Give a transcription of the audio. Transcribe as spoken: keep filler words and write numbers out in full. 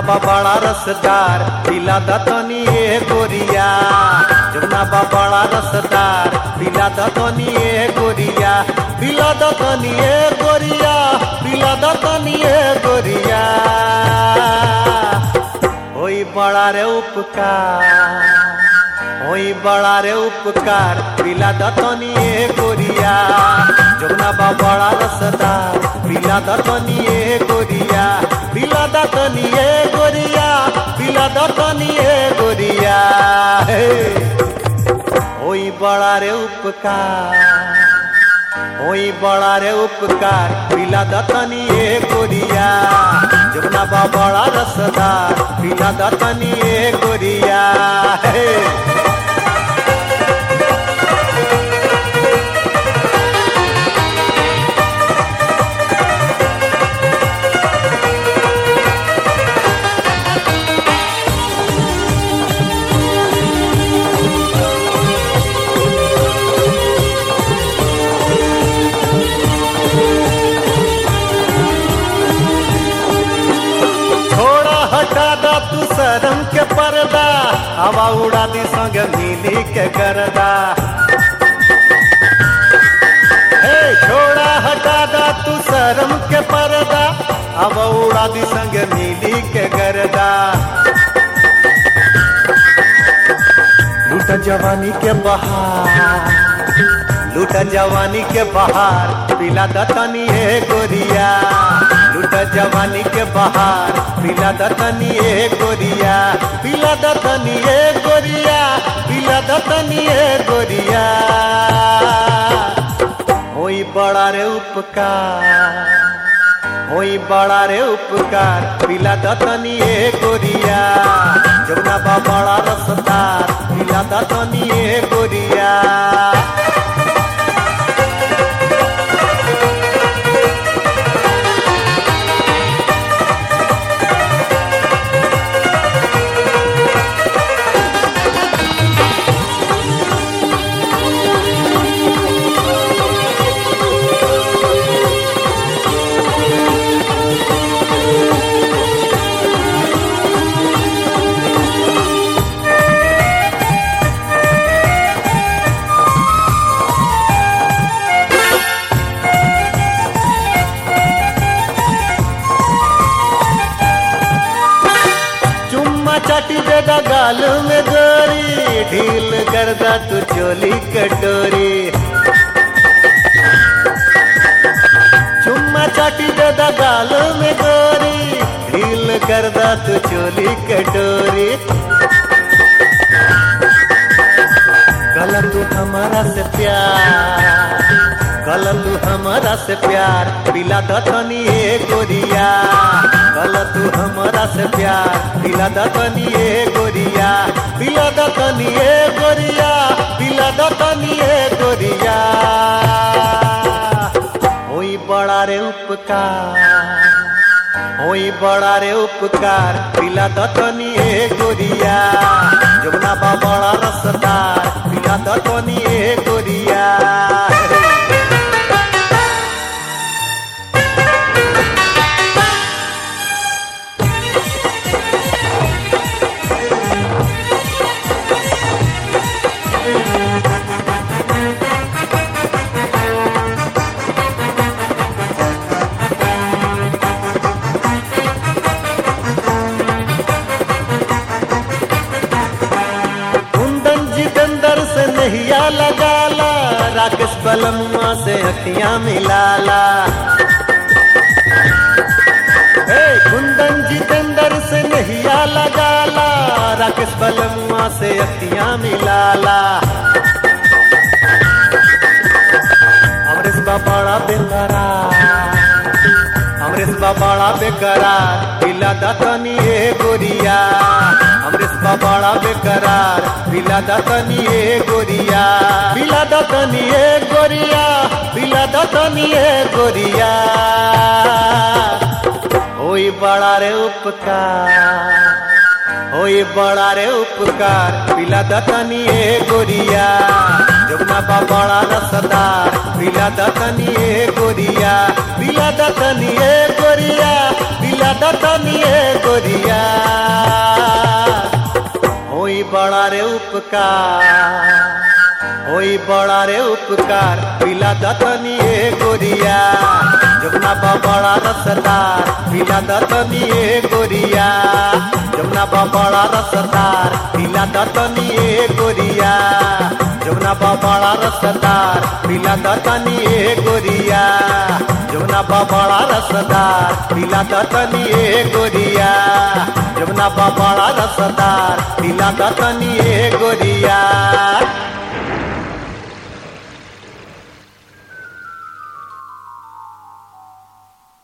बा बड़ा रसदार पिला दतनी ए गोरिया। जमुना बा बड़ा रसदार पिला दतनी ए गोरिया। पिला दतनी ए गोरिया, पिला दतनी ए गोरिया। होई बड़ा रे उपकार, होई बड़ा रे उपकार पिला दतनी ए गोरिया। जमुना बा बड़ा रसदार पिला दतनी ए गोरिया। पिला दतनी ए गोरिया, पिला दतनी ए गोरिया। होई बड़ा रे उपकार, होई बड़ा रे उपकार पिला दतनी ए गोरिया। जमुना बा बड़ा रसदार पिला दतनी ए गोरिया। तू शर्म के पर्दा हवा उड़ा दी संग मिली के करदा। हे छोड़ा हटा दा तू शर्म के पर्दा हवा उड़ा दी संग मिली के करदा। लूटा जवानी के बहार, लूटा जवानी के बहार पिला दतनी ए गोरिया। लूटा जवानी के बहार पिला दतनी ए गोरिया। पिला दतनी ए गोरिया, पिला दतनी ए गोरिया। होई बड़ा रे उपकार, होई बड़ा रे उपकार पिला दतनी ए गोरिया। जमुना बा बड़ा रसदार पिला दतनी ए गोरिया। चाटी देगा गाल में गोरी ढील करदा तू चोली कटोरी। चुम्मा चाटी देगा गाल में गोरी ढील करदा तू चोली कटोरी। कल तू हमारा से प्यार, कल तू हमारा से प्यार पिला दतनी ए गोरिया। कल तू हमारा से प्यार पिला दतनी ए गोरिया। पिला दतनी ए गोरिया, पिला दतनी ए गोरिया। होई बड़ा रे उपकार, होई बड़ा रे उपकार पिला दतनी ए गोरिया। जमुना बा बड़ा रसदार पिला दतनी ए गोरिया। नहिया लगाला राकेश बलमुआ से अखियां मिलाला। हे कुंदन जितेंद्र से नहिया लगाला राकेश बलमुआ से अखियां मिलाला। अमरीश बा बड़ा बेकरार, अमरीश बा बड़ा बेकरार पिला दतनी ए गोरिया। अमरीश बा बड़ा बेकरार पिला दतनी ए गोरिया। पिला दतनी ए गोरिया, पिला दतनी ए गोरिया। होई बड़ा रे उपकार, होई बड़ा रे उपकार पिला दतनी ए गोरिया। जमुना बा बड़ा रसदार पिला दतनी ए गोरिया। पिला दतनी ए गोरिया, पिला दतनी ए गोरिया। बड़ा रे उपकार होई बड़ा रे उपकार पिला दतनी ए गोरिया जमुना बड़ा रसदार पिला दतनी ए गोरिया जमुना बड़ा रसदार पिला दतनी ए गोरिया जमुना बड़ा रसदार पिला दतनी ए गोरिया जमुना बड़ा रसदार पिला दतनी ए गोरिया जमुना बड़ा रसदार पिला दतनी ए गोरिया।